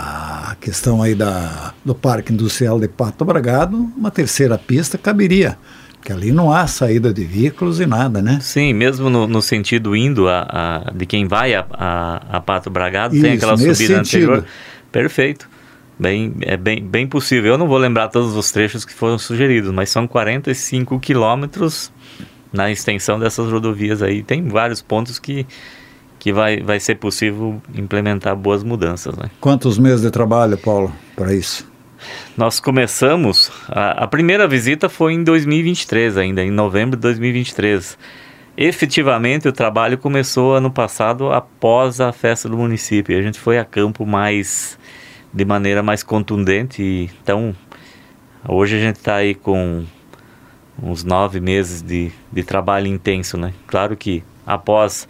A: a questão aí da, do Parque Industrial de Pato Bragado, uma terceira pista caberia, porque ali não há saída de veículos e nada, né?
B: Sim, mesmo no, no sentido indo a, a, de quem vai a, a, a Pato Bragado,
A: Isso,
B: tem aquela subida
A: sentido.
B: anterior. Perfeito. Bem, é bem, bem possível. Eu não vou lembrar todos os trechos que foram sugeridos, mas são quarenta e cinco quilômetros na extensão dessas rodovias aí. Tem vários pontos que, que vai, vai ser possível implementar boas mudanças, né?
A: Quantos meses de trabalho, Paulo, para isso?
B: Nós começamos, a, a primeira visita foi em dois mil e vinte e três ainda, em novembro de dois mil e vinte e três. Efetivamente o trabalho começou ano passado após a festa do município. A gente foi a campo mais... de maneira mais contundente. E, então, hoje a gente está aí com uns nove meses de, de trabalho intenso, né? Claro que após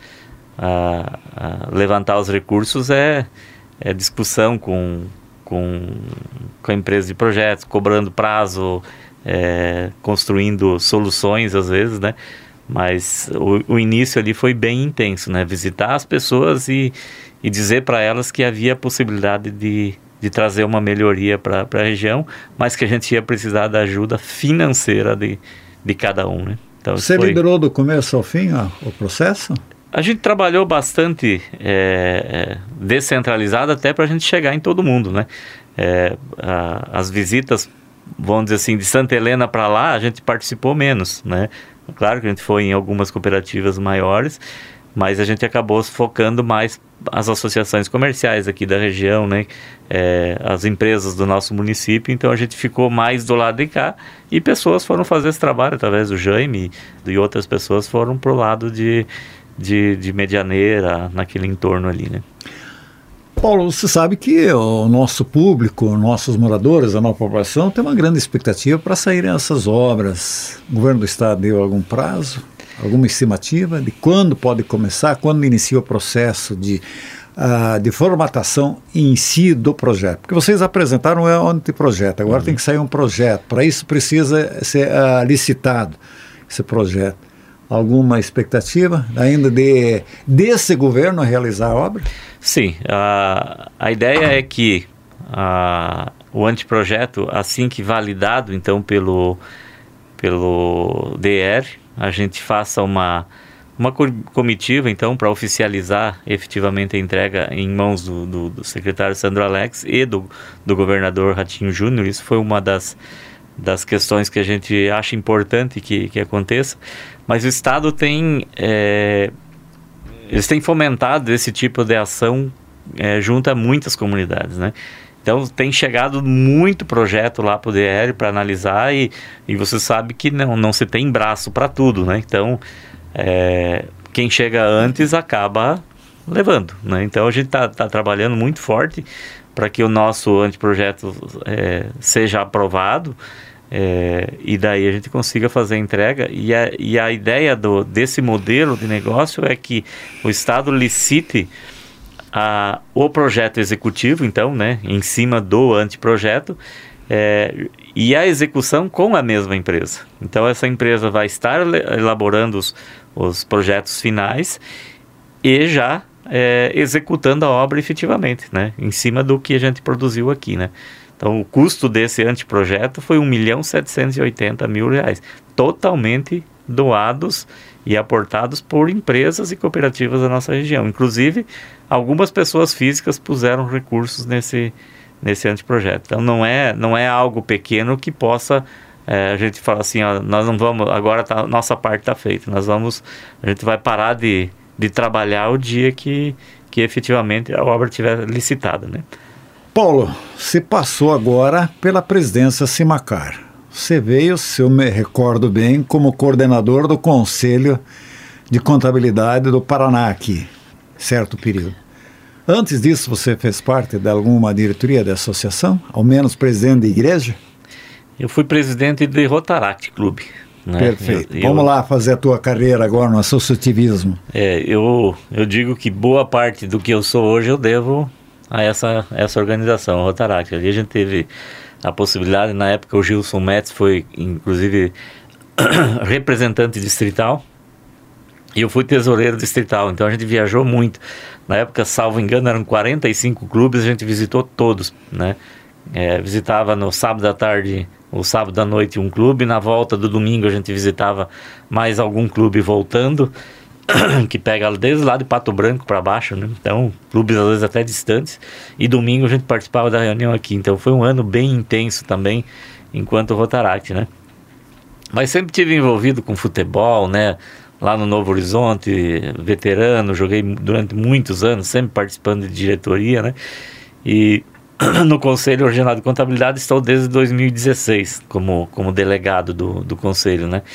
B: a, a levantar os recursos é, é discussão com, com, com a empresa de projetos, cobrando prazo, é, construindo soluções às vezes, né? Mas o, o início ali foi bem intenso, né? Visitar as pessoas e, e dizer para elas que havia a possibilidade de de trazer uma melhoria para a região, mas que a gente ia precisar da ajuda financeira de, de cada um, né? Então,
A: Você
B: foi...
A: liderou do começo ao fim ó, o processo?
B: A gente trabalhou bastante é, é, descentralizado até para a gente chegar em todo mundo, né? É, a, as visitas, vamos dizer assim, de Santa Helena para lá, a gente participou menos, né? Claro que a gente foi em algumas cooperativas maiores, mas a gente acabou focando mais as associações comerciais aqui da região, né? É, as empresas do nosso município, então a gente ficou mais do lado de cá e pessoas foram fazer esse trabalho através do Jaime e outras pessoas foram para o lado de, de, de Medianeira, naquele entorno ali, né?
A: Paulo, você sabe que o nosso público, nossos moradores, a nossa população tem uma grande expectativa para saírem essas obras. O governo do estado deu algum prazo? Alguma estimativa de quando pode começar, quando inicia o processo de, uh, de formatação em si do projeto? Porque vocês apresentaram o anteprojeto, agora uhum. tem que sair um projeto, para isso precisa ser uh, licitado esse projeto. alguma expectativa ainda de desse governo realizar a obra?
B: Sim, a, a ideia é que a, o anteprojeto, assim que validado então pelo, pelo D E R, a gente faça uma, uma comitiva então para oficializar efetivamente a entrega em mãos do, do, do secretário Sandro Alex e do, do governador Ratinho Júnior. Isso foi uma das, das questões que a gente acha importante que, que aconteça, mas o Estado tem... É, eles têm fomentado esse tipo de ação é, junto a muitas comunidades, né? Então tem chegado muito projeto lá para o D E R para analisar e, e você sabe que não, não se tem braço para tudo, né? Então é, quem chega antes acaba levando, né? Então a gente está tá trabalhando muito forte para que o nosso anteprojeto é, seja aprovado. É, e daí a gente consiga fazer a entrega e a, e a ideia do, desse modelo de negócio é que o Estado licite a, o projeto executivo, então, né, em cima do anteprojeto, é, e a execução com a mesma empresa. Então essa empresa vai estar elaborando os, os projetos finais e já é, executando a obra efetivamente, né, em cima do que a gente produziu aqui, né. Então, o custo desse anteprojeto foi um milhão setecentos e oitenta mil reais, totalmente doados e aportados por empresas e cooperativas da nossa região. Inclusive, algumas pessoas físicas puseram recursos nesse, nesse anteprojeto. Então, não é, não é algo pequeno que possa... É, a gente fala assim, ó, nós não vamos... Agora tá, nossa parte está feita. Nós vamos... A gente vai parar de, de trabalhar o dia que, que efetivamente a obra estiver licitada, né?
A: Paulo, você passou agora pela presidência Simacar. Você veio, se eu me recordo bem, como coordenador do Conselho de Contabilidade do Paraná aqui, certo período. Antes disso, você fez parte de alguma diretoria da associação? Ao menos presidente de igreja?
B: Eu fui presidente do Rotaract Clube. Né?
A: Perfeito.
B: Eu,
A: Vamos
B: eu,
A: lá fazer a tua carreira agora no associativismo.
B: É, eu, eu digo que boa parte do que eu sou hoje eu devo... a essa, essa organização, a Rotaract. Ali a gente teve a possibilidade, na época o Gilson Metz foi inclusive representante distrital e eu fui tesoureiro distrital, então a gente viajou muito. Na época, salvo engano, eram quarenta e cinco clubes, a gente visitou todos, né? É, visitava no sábado à tarde, o sábado à noite um clube, na volta do domingo a gente visitava mais algum clube voltando, que pega desde lá de Pato Branco para baixo, né? Então, clubes às vezes até distantes, e domingo a gente participava da reunião aqui, então foi um ano bem intenso também, enquanto Rotaract, né? Mas sempre tive envolvido com futebol, né? Lá no Novo Horizonte, veterano, joguei durante muitos anos, sempre participando de diretoria, né? E no Conselho Regional de Contabilidade estou desde dois mil e dezesseis como, como delegado do, do Conselho, né?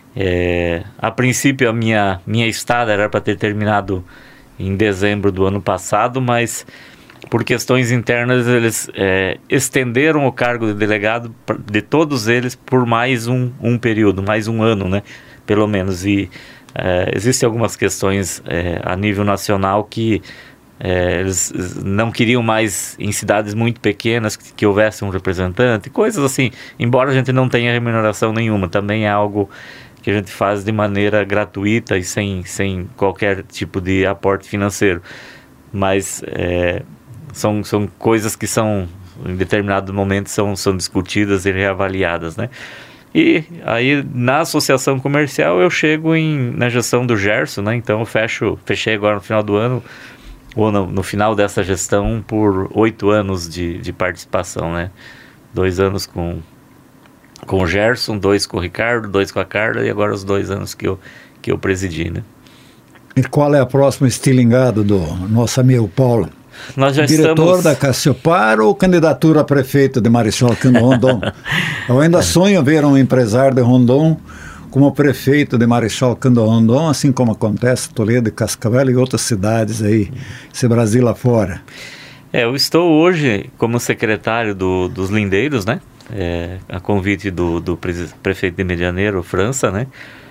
B: É, a princípio a minha, minha estada era para ter terminado em dezembro do ano passado, mas por questões internas eles é, estenderam o cargo de delegado de todos eles por mais um, um período, mais um ano, né, pelo menos. E é, existem algumas questões é, a nível nacional que é, eles não queriam mais em cidades muito pequenas que, que houvesse um representante, coisas assim, embora a gente não tenha remuneração nenhuma, também é algo que a gente faz de maneira gratuita e sem, sem qualquer tipo de aporte financeiro. Mas é, são, são coisas que são, em determinado momento, são, são discutidas e reavaliadas, né? E aí, na associação comercial, eu chego em, na gestão do Gerson, né? Então, eu fecho, fechei agora no final do ano, ou no, no final dessa gestão, por oito anos de, de participação, né? Dois anos com... com o Gerson, dois com o Ricardo, dois com a Carla e agora os dois anos que eu, que eu presidi, né?
A: E qual é a próxima estilingada do nosso amigo Paulo?
B: Nós já
A: Diretor
B: estamos...
A: da Cassiopar ou candidatura a prefeito de Marechal Cândido Rondon? Eu ainda sonho ver um empresário de Rondon como prefeito de Marechal Cândido Rondon, assim como acontece em Toledo e Cascavel e outras cidades aí, esse Brasil afora.
B: É, eu estou hoje como secretário do, dos Lindeiros, né? É, a convite do, do prefeito de Medianeiro, França, né?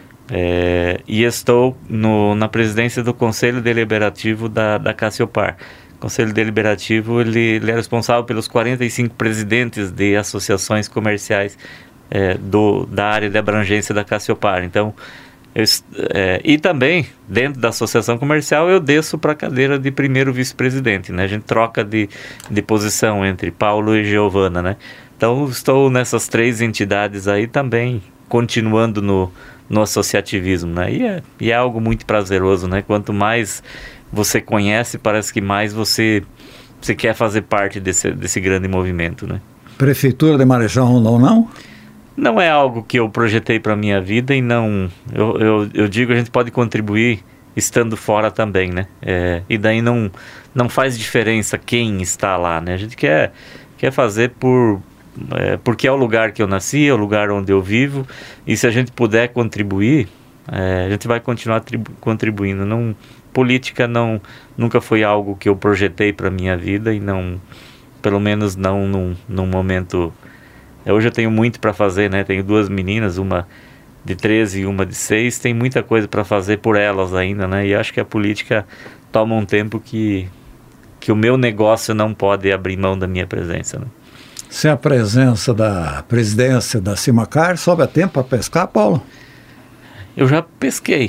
B: É, e estou no, na presidência do Conselho Deliberativo da, da Cassiopar. O Conselho Deliberativo ele, ele é responsável pelos quarenta e cinco presidentes de associações comerciais é, do, da área de abrangência da Cassiopar. Então, Eu, é, e também, dentro da associação comercial, eu desço para a cadeira de primeiro vice-presidente, né? A gente troca de, de posição entre Paulo e Giovana, né? Então, estou nessas três entidades aí também, continuando no, no associativismo, né? E é, e é algo muito prazeroso, né? Quanto mais você conhece, parece que mais você, você quer fazer parte desse, desse grande movimento, né?
A: Prefeitura de Marechal Rondon, não?
B: Não é algo que eu projetei para a minha vida e não... Eu, eu, eu digo, a gente pode contribuir estando fora também, né? É, e daí não, não faz diferença quem está lá, né? A gente quer, quer fazer por... É, porque é o lugar que eu nasci, é o lugar onde eu vivo, e se a gente puder contribuir, é, a gente vai continuar tribu- contribuindo. Não, política não, nunca foi algo que eu projetei para a minha vida e não... Pelo menos não num, num momento... Hoje eu tenho muito para fazer, né? Tenho duas meninas, uma de treze e uma de seis. Tem muita coisa para fazer por elas ainda, né? E acho que a política toma um tempo que, que o meu negócio não pode abrir mão da minha presença, né?
A: Se a presença da presidência da Simacar sobra tempo para pescar, Paulo?
B: Eu já pesquei.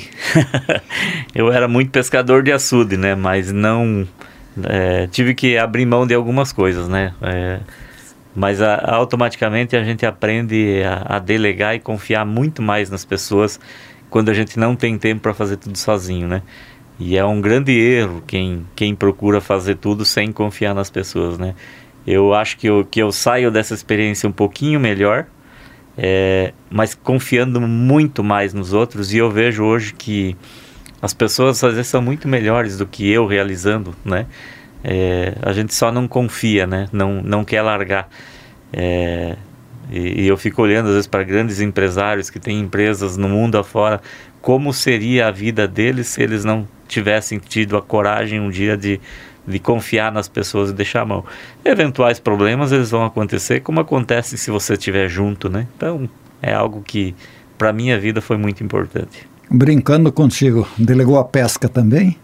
B: Eu era muito pescador de açude, né? Mas não... É, tive que abrir mão de algumas coisas, né? É, mas a, automaticamente a gente aprende a, a delegar e confiar muito mais nas pessoas quando a gente não tem tempo para fazer tudo sozinho, né? E é um grande erro quem, quem procura fazer tudo sem confiar nas pessoas, né? Eu acho que eu, que eu saio dessa experiência um pouquinho melhor, é, mas confiando muito mais nos outros, e eu vejo hoje que as pessoas às vezes são muito melhores do que eu realizando, né? É, a gente só não confia, né? Não, não quer largar. É, e, e eu fico olhando às vezes para grandes empresários que têm empresas no mundo afora, como seria a vida deles se eles não tivessem tido a coragem um dia de, de confiar nas pessoas e deixar a mão. Eventuais problemas eles vão acontecer, como acontece se você estiver junto, né? Então é algo que para a minha vida foi muito importante.
A: Brincando contigo, delegou a pesca também?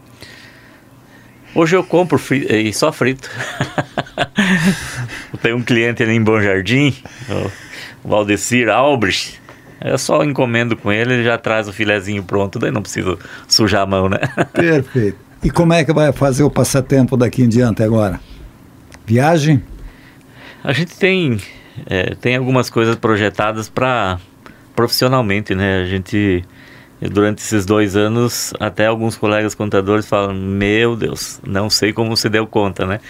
B: Hoje eu compro fri- e só frito. Tem um cliente ali em Bom Jardim, o Valdecir Albrecht. Eu só encomendo com ele, ele já traz o filezinho pronto, daí não preciso sujar a mão, né?
A: Perfeito. E como é que vai fazer o passatempo daqui em diante agora? Viagem?
B: A gente tem, é, tem algumas coisas projetadas para profissionalmente, né? A gente... Durante esses dois anos, até alguns colegas contadores falam, meu Deus, não sei como você deu conta, né?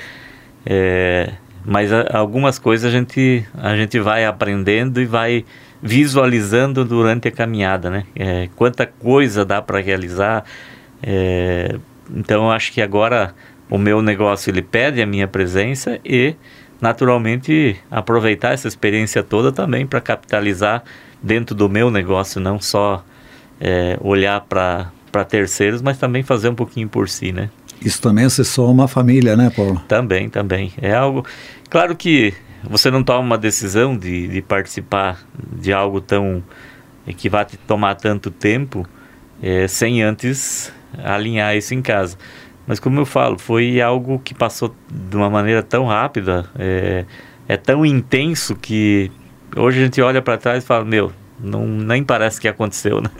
B: É, mas a, algumas coisas a gente, a gente vai aprendendo e vai visualizando durante a caminhada, né? É, quanta coisa dá para realizar. É, então, eu acho que agora o meu negócio, ele pede a minha presença e, naturalmente, aproveitar essa experiência toda também para capitalizar dentro do meu negócio, não só... É, olhar para terceiros, mas também fazer um pouquinho por si, né?
A: Isso também se soma uma família, né, Paulo?
B: Também, também. É algo... Claro que você não toma uma decisão de, de participar de algo tão... que vai te tomar tanto tempo, é, sem antes alinhar isso em casa. Mas como eu falo, foi algo que passou de uma maneira tão rápida, é, é tão intenso que hoje a gente olha para trás e fala, meu... Não, nem parece que aconteceu, né?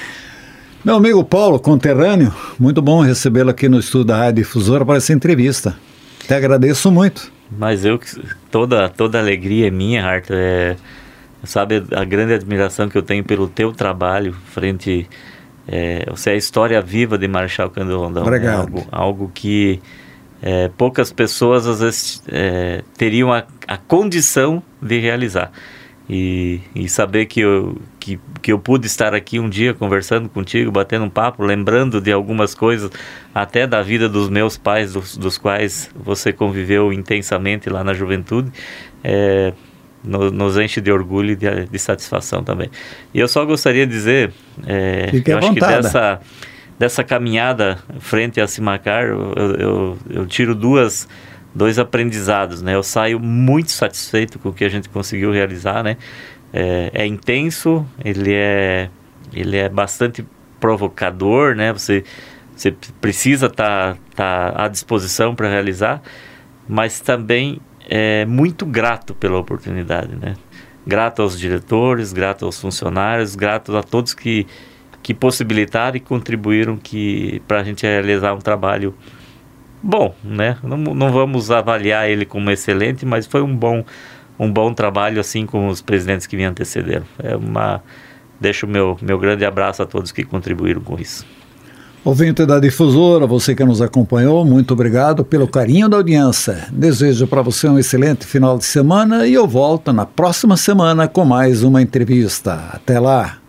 A: Meu amigo Paulo, conterrâneo, muito bom recebê-lo aqui no estúdio da Rádio Difusora para essa entrevista. Te agradeço muito.
B: Mas eu, toda, toda alegria é minha, Arthur. É, sabe, a grande admiração que eu tenho pelo teu trabalho frente... É, você é a história viva de Marechal Cândido Rondon.
A: Obrigado.
B: É algo, algo que é, poucas pessoas às vezes é, teriam a, a condição de realizar. E, e saber que eu, que, que eu pude estar aqui um dia conversando contigo, batendo um papo, lembrando de algumas coisas, até da vida dos meus pais, dos, dos quais você conviveu intensamente lá na juventude, é, no, nos enche de orgulho e de, de satisfação também. E eu só gostaria de dizer, é, eu acho que dessa, dessa caminhada frente a Simacar, eu, eu, eu tiro duas... dois aprendizados, né? Eu saio muito satisfeito com o que a gente conseguiu realizar, né? É, é intenso, ele é, ele é bastante provocador, né? Você, você precisa estar tá, tá à disposição para realizar, mas também é muito grato pela oportunidade, né? Grato aos diretores, grato aos funcionários, grato a todos que, que possibilitaram e contribuíram para a gente realizar um trabalho bom, né? Não, não vamos avaliar ele como excelente, mas foi um bom, um bom trabalho, assim como os presidentes que me antecederam. É uma, deixo o meu, meu grande abraço a todos que contribuíram com isso.
A: Ouvinte da Difusora, você que nos acompanhou, muito obrigado pelo carinho da audiência. Desejo para você um excelente final de semana e eu volto na próxima semana com mais uma entrevista. Até lá!